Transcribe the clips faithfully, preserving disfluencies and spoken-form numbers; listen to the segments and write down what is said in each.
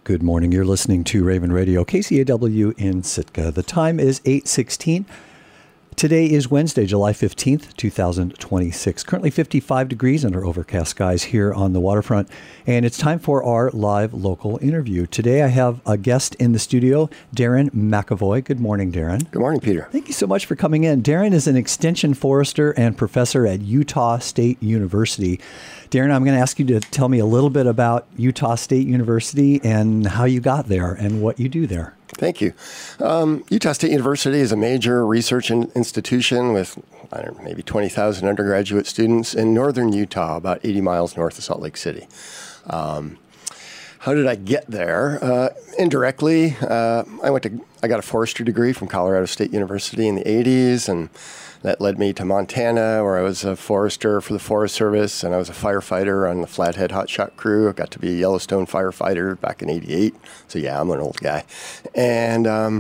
Good morning. You're listening to Raven Radio, K C A W in Sitka. The time is eight sixteen. Today is Wednesday, July fifteenth, two thousand twenty-six. Currently fifty-five degrees under overcast skies here on the waterfront. And it's time for our live local interview. Today I have a guest in the studio, Darren McAvoy. Good morning, Darren. Good morning, Peter. Thank you so much for coming in. Darren is an extension forester and professor at Utah State University. Darren, I'm going to ask you to tell me a little bit about Utah State University and how you got there and what you do there. Thank you. Um, Utah State University is a major research in- institution with, I don't know, maybe twenty thousand undergraduate students in northern Utah, about eighty miles north of Salt Lake City. Um, how did I get there? Uh, indirectly, uh, I went to, I got a forestry degree from Colorado State University in the eighties, and that led me to Montana, where I was a forester for the Forest Service, and I was a firefighter on the Flathead Hotshot crew. I got to be a Yellowstone firefighter back in eighty-eight. So yeah, I'm an old guy. And um,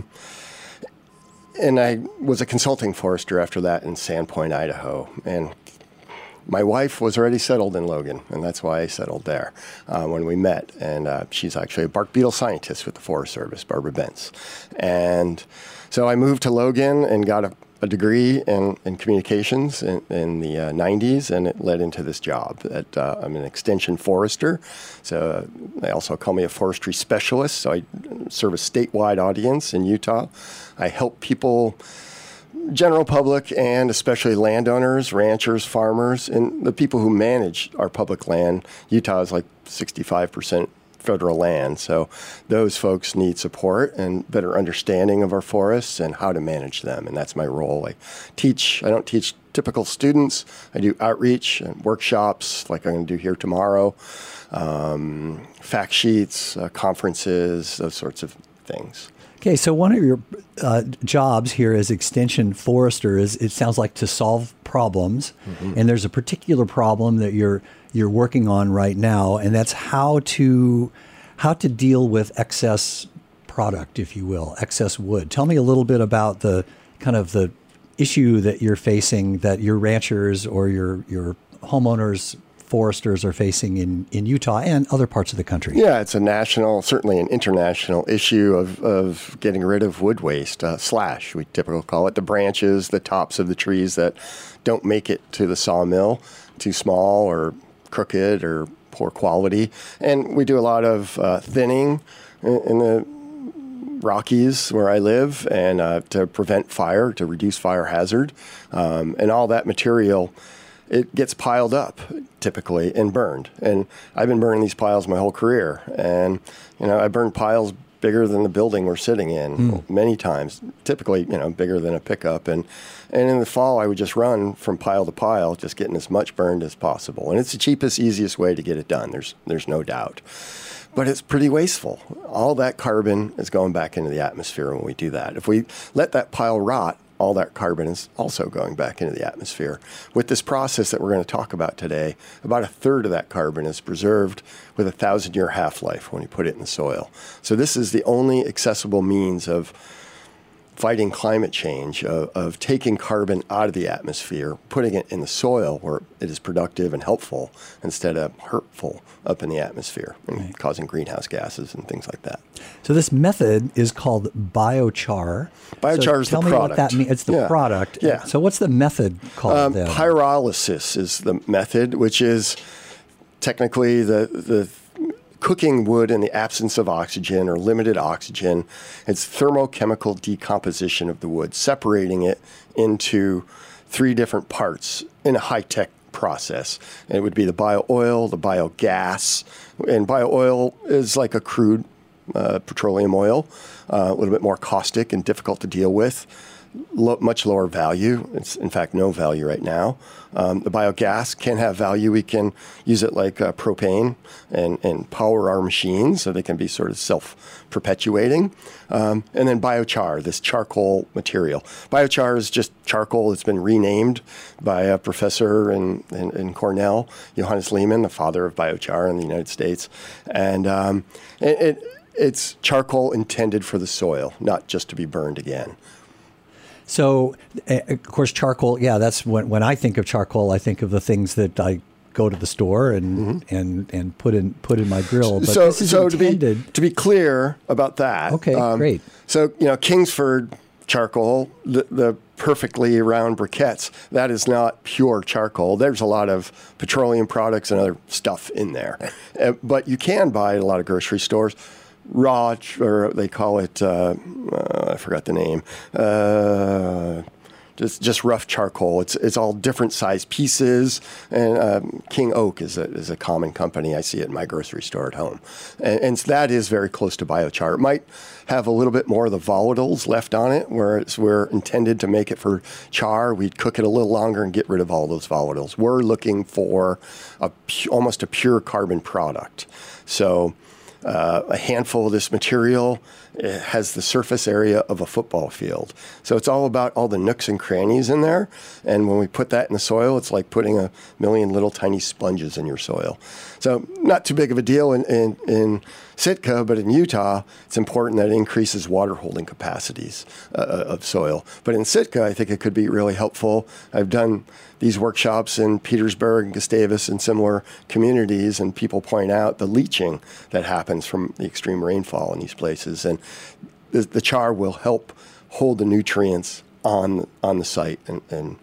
and I was a consulting forester after that in Sandpoint, Idaho. And my wife was already settled in Logan, and that's why I settled there uh, when we met. And uh, she's actually a bark beetle scientist with the Forest Service, Barbara Bentz. And so I moved to Logan and got a a degree in, in communications in, in the uh, nineties, and it led into this job. That uh, I'm an extension forester, so uh, they also call me a forestry specialist, so I serve a statewide audience in Utah. I help people, general public, and especially landowners, ranchers, farmers, and the people who manage our public land. Utah is like sixty-five percent federal land, so those folks need support and better understanding of our forests and how to manage them, and that's my role. I teach, I don't teach typical students, I do outreach and workshops like I'm going to do here tomorrow, um, fact sheets, uh, conferences, those sorts of things. Okay, so one of your uh, jobs here as extension forester is, it sounds like, to solve problems, mm-hmm. and there's a particular problem that you're you're working on right now, and that's how to how to deal with excess product, if you will, excess wood. Tell me a little bit about the kind of the issue that you're facing, that your ranchers or your your homeowners, foresters are facing in, in Utah and other parts of the country. Yeah, it's a national, certainly an international issue of, of getting rid of wood waste, uh, slash, we typically call it, the branches, the tops of the trees that don't make it to the sawmill, too small or crooked or poor quality. And we do a lot of uh, thinning in, in the Rockies where I live, and uh, to prevent fire, to reduce fire hazard, um, and all that material, it gets piled up typically and burned. And I've been burning these piles my whole career. And, you know, I burned piles bigger than the building we're sitting in mm. many times, typically, you know, bigger than a pickup. And, and in the fall, I would just run from pile to pile, just getting as much burned as possible. And it's the cheapest, easiest way to get it done. There's, there's no doubt. But it's pretty wasteful. All that carbon is going back into the atmosphere when we do that. If we let that pile rot, all that carbon is also going back into the atmosphere. With this process that we're going to talk about today, about a third of that carbon is preserved with a thousand-year half-life when you put it in the soil. So this is the only accessible means of fighting climate change, of, of taking carbon out of the atmosphere, putting it in the soil where it is productive and helpful instead of hurtful up in the atmosphere and right. causing greenhouse gases and things like that. So this method is called biochar. Biochar so is the product. Tell me what that means. It's the yeah. product. Yeah. So what's the method called um, then? Pyrolysis is the method, which is technically the the cooking wood in the absence of oxygen or limited oxygen. It's thermochemical decomposition of the wood, separating it into three different parts in a high-tech process. And it would be the bio-oil, the biogas, and bio-oil is like a crude uh, petroleum oil, uh, a little bit more caustic and difficult to deal with. Lo- much lower value. It's, in fact, no value right now. Um, the biogas can have value. We can use it like uh, propane and, and power our machines so they can be sort of self-perpetuating. Um, and then biochar, this charcoal material. Biochar is just charcoal. It's been renamed by a professor in, in, in Cornell, Johannes Lehmann, the father of biochar in the United States. And um, it, it, it's charcoal intended for the soil, not just to be burned again. So, uh, of course, charcoal, yeah, that's when, when I think of charcoal, I think of the things that I go to the store and mm-hmm. and and put in put in my grill. But so this is so to be intended. to be clear about that. Okay, um, great. So you know, Kingsford charcoal, the, the perfectly round briquettes, that is not pure charcoal. There's a lot of petroleum products and other stuff in there. Uh, but you can buy at a lot of grocery stores raw, or they call it, uh, uh, I forgot the name, uh, just just rough charcoal. It's it's all different size pieces, and um, King Oak is a is a common company. I see it in my grocery store at home, and, and that is very close to biochar. It might have a little bit more of the volatiles left on it, whereas we're intended to make it for char. We'd cook it a little longer and get rid of all those volatiles. We're looking for a pu- almost a pure carbon product. So uh, a handful of this material, it has the surface area of a football field. So it's all about all the nooks and crannies in there. And when we put that in the soil, it's like putting a million little tiny sponges in your soil. So not too big of a deal in, in, in Sitka, but in Utah, it's important that it increases water holding capacities uh, of soil. But in Sitka, I think it could be really helpful. I've done these workshops in Petersburg and Gustavus and similar communities, and people point out the leaching that happens from the extreme rainfall in these places. And the, the char will help hold the nutrients on, on the site and, and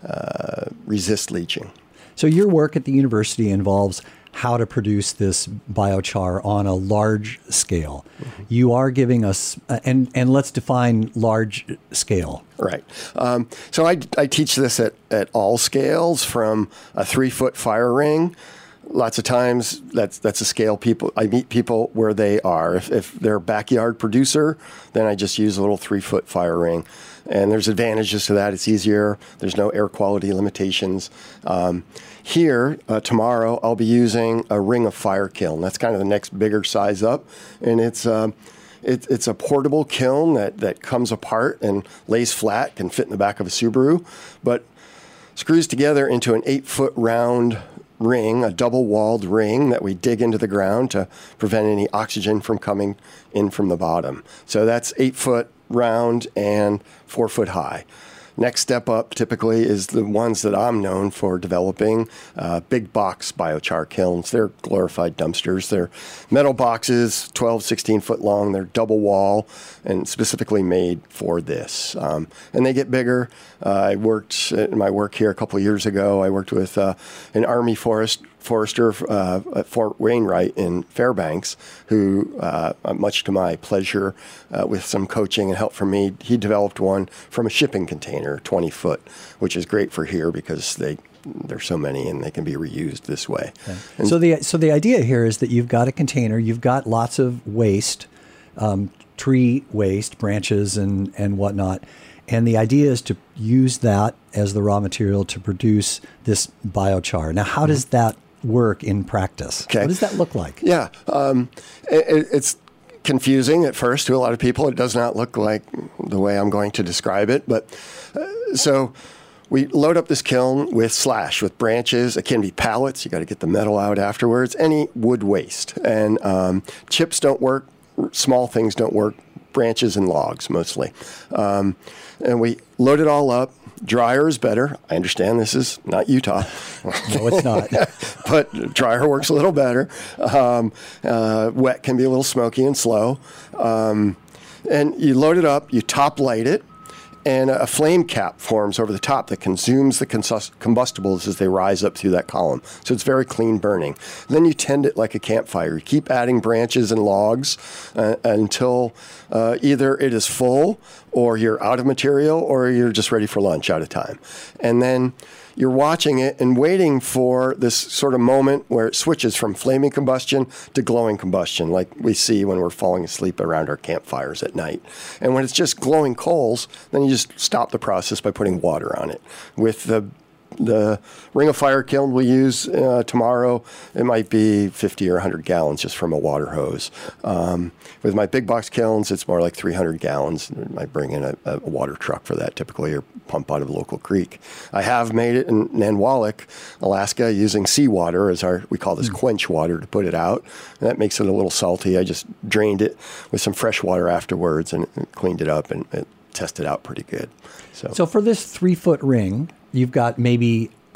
uh, resist leaching. So your work at the university involves how to produce this biochar on a large scale. Mm-hmm. You are giving us, uh, and, and let's define large scale. Right. Um, so I, I teach this at, at all scales, from a three-foot fire ring. Lots of times that's that's a scale people, I meet people where they are. If, if they're a backyard producer, then I just use a little three-foot fire ring. And there's advantages to that. It's easier. There's no air quality limitations. Um, here, uh, tomorrow, I'll be using a ring of fire kiln. That's kind of the next bigger size up. And it's um, it, it's a portable kiln that, that comes apart and lays flat, can fit in the back of a Subaru, but screws together into an eight-foot round ring, a double-walled ring that we dig into the ground to prevent any oxygen from coming in from the bottom. So that's eight foot round and four foot high. Next step up typically is the ones that I'm known for developing, uh, big box biochar kilns. They're glorified dumpsters. They're metal boxes, twelve, sixteen foot long. They're double wall and specifically made for this. Um, and they get bigger. Uh, I worked in my work here a couple of years ago. I worked with uh, an Army forest forester uh, at Fort Wainwright in Fairbanks, who, uh, much to my pleasure, uh, with some coaching and help from me, he developed one from a shipping container, twenty foot, which is great for here because they there's so many and they can be reused this way. Okay. So the so the idea here is that you've got a container, you've got lots of waste, um, tree waste, branches and and whatnot. And the idea is to use that as the raw material to produce this biochar. Now, how does that work in practice? Okay. What does that look like? Yeah, um, it, it's confusing at first to a lot of people. It does not look like the way I'm going to describe it. But uh, so we load up this kiln with slash, with branches. It can be pallets. You got to get the metal out afterwards. Any wood waste. And um, chips don't work. Small things don't work. Branches and logs mostly. Um, and we load it all up. Dryer is better. I understand this is not Utah. No, it's not. But dryer works a little better. Um, uh, wet can be a little smoky and slow. Um, and you load it up, you top light it, and a flame cap forms over the top that consumes the cons- combustibles as they rise up through that column. So it's very clean burning. Then you tend it like a campfire. You keep adding branches and logs uh, until uh, either it is full, or you're out of material, or you're just ready for lunch out of time. And then you're watching it and waiting for this sort of moment where it switches from flaming combustion to glowing combustion, like we see when we're falling asleep around our campfires at night. And when it's just glowing coals, then you just stop the process by putting water on it. With the The ring of fire kiln we use uh, tomorrow, it might be fifty or one hundred gallons just from a water hose. Um, with my big box kilns, it's more like three hundred gallons. I bring in a, a water truck for that typically, or pump out of a local creek. I have made it in Nanwalek, Alaska, using seawater as our, we call this quench water, to put it out. And that makes it a little salty. I just drained it with some fresh water afterwards and, and cleaned it up, and it tested out pretty good. So, so for this three-foot ring, you've got maybe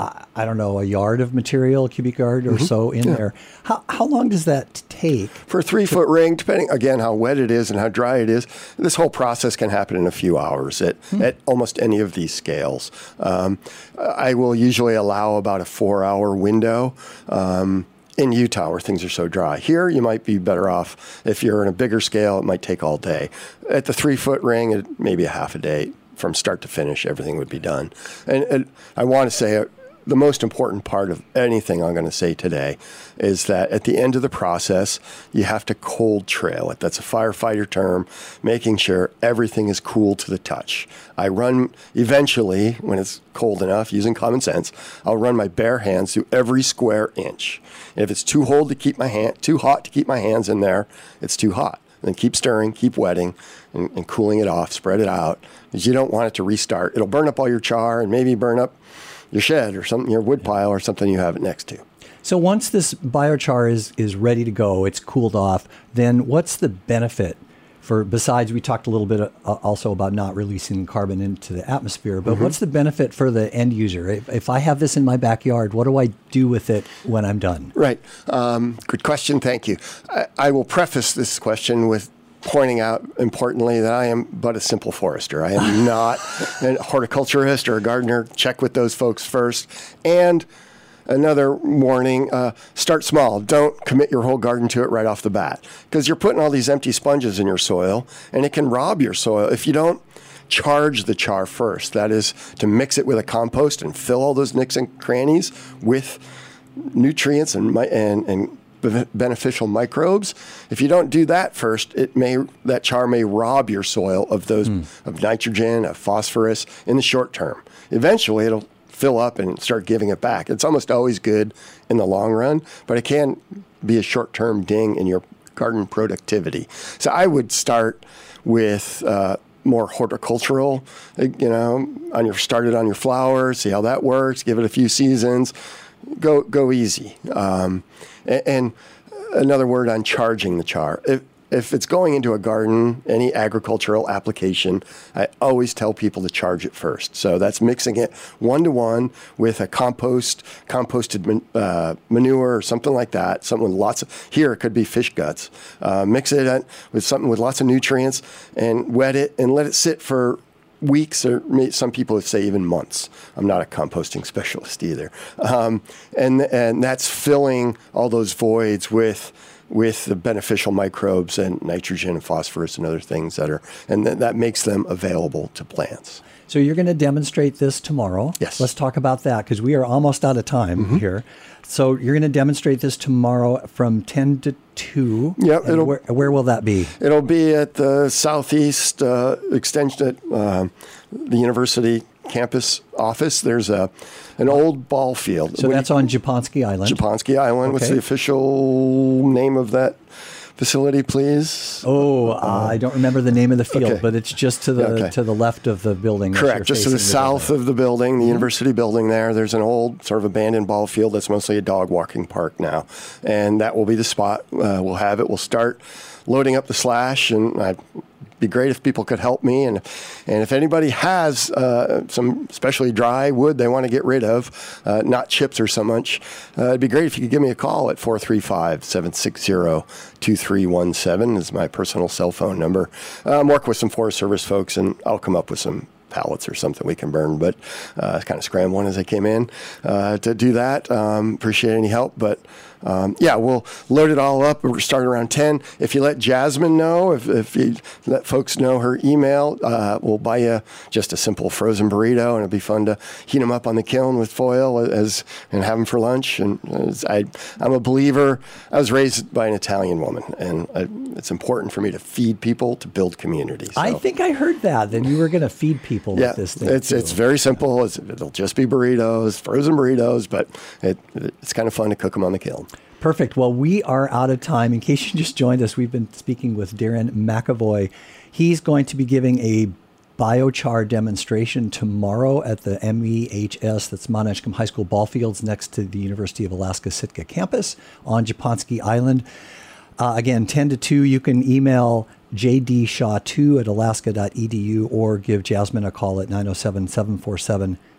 I, I don't know, a yard of material, a cubic yard or mm-hmm. so in yeah. there. How how long does that take? For a three foot ring, depending again how wet it is and how dry it is, this whole process can happen in a few hours at, hmm. at almost any of these scales. Um, I will usually allow about a four hour window. Um, in Utah, where things are so dry. Here, you might be better off if you're in a bigger scale. It might take all day. At the three foot ring, it maybe a half a day from start to finish. Everything would be done. And, and I want to say uh, the most important part of anything I'm going to say today is that at the end of the process, you have to cold trail it. That's a firefighter term, making sure everything is cool to the touch. I run, eventually, when it's cold enough, using common sense, I'll run my bare hands through every square inch. And if it's too cold to keep my hand, too hot to keep my hands in there, it's too hot. Then keep stirring, keep wetting, and, and cooling it off, spread it out, because you don't want it to restart. It'll burn up all your char and maybe burn up your shed or something, your wood pile or something you have it next to. So once this biochar is, is ready to go, it's cooled off, then what's the benefit for, besides we talked a little bit uh, also about not releasing carbon into the atmosphere, but mm-hmm. what's the benefit for the end user? If, if I have this in my backyard, what do I do with it when I'm done? Right. Um, good question. Thank you. I, I will preface this question with pointing out, importantly, that I am but a simple forester. I am not a horticulturist or a gardener. Check with those folks first. And another warning, uh, start small. Don't commit your whole garden to it right off the bat, because you're putting all these empty sponges in your soil, and it can rob your soil if you don't charge the char first. That is, to mix it with a compost and fill all those nicks and crannies with nutrients and and, and beneficial microbes. If you don't do that first, it may that char may rob your soil of those mm. of nitrogen, of phosphorus in the short term. Eventually, it'll fill up and start giving it back. It's almost always good in the long run, but it can be a short-term ding in your garden productivity. So I would start with uh, more horticultural, you know, on your started on your flowers, see how that works, give it a few seasons, go go easy. Um, and, and another word on charging the char. If, if it's going into a garden, any agricultural application, I always tell people to charge it first. So that's mixing it one-to-one with a compost, composted man, uh, manure or something like that, something with lots of, here it could be fish guts. Uh, mix it with something with lots of nutrients and wet it and let it sit for weeks, or some people would say even months. I'm not a composting specialist either. Um, and and that's filling all those voids with with the beneficial microbes and nitrogen and phosphorus and other things that are, and th- that makes them available to plants. So you're going to demonstrate this tomorrow. Yes. Let's talk about that, because we are almost out of time mm-hmm. here. So you're going to demonstrate this tomorrow from ten to two. Yep. It'll, where, where will that be? It'll be at the southeast uh, extension at uh, the university campus office. There's a an old ball field. So that's on Japonski Island. Japonski Island. Okay. What's the official name of that facility, please? Oh, uh, I don't remember the name of the field, okay. but it's just to the okay. to the left of the building. Correct, just to the, the south building. of the building, the mm-hmm. university building there. There's an old sort of abandoned ball field that's mostly a dog walking park now, and that will be the spot. Uh, we'll have it. We'll start loading up the slash, and I. Be great if people could help me, and and if anybody has uh, some especially dry wood they want to get rid of, uh, not chips or so much, uh, it'd be great if you could give me a call at four three five, seven six zero, two three one seven is my personal cell phone number. Uh, I'm working with some Forest Service folks, and I'll come up with some pallets or something we can burn, but uh, kind of scrambling as I came in uh, to do that. Um, appreciate any help, but um, yeah, we'll load it all up. We're starting around ten. If you let Jasmine know, if, if you let folks know her email, uh, we'll buy you just a simple frozen burrito, and it'll be fun to heat them up on the kiln with foil as and have them for lunch. And as I, I'm a believer. I was raised by an Italian woman, and I, it's important for me to feed people to build communities. So. I think I heard that, that you were going to feed people yeah, with this thing. It's, too. it's very simple. It's, it'll just be burritos, frozen burritos, but it, it's kind of fun to cook them on the kiln. Perfect. Well, we are out of time. In case you just joined us, we've been speaking with Darren McAvoy. He's going to be giving a biochar demonstration tomorrow at the M E H S, that's Mount Edgecombe High School ball fields next to the University of Alaska Sitka campus on Japonski Island. Uh, again, ten to two, you can email j d shaw two at alaska dot e d u or give Jasmine a call at nine oh seven, seven four seven,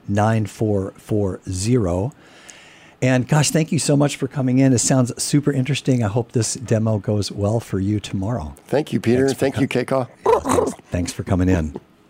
nine four four zero. And gosh, thank you so much for coming in. It sounds super interesting. I hope this demo goes well for you tomorrow. Thank you, Peter. Thank you, Keiko. Thanks for coming in.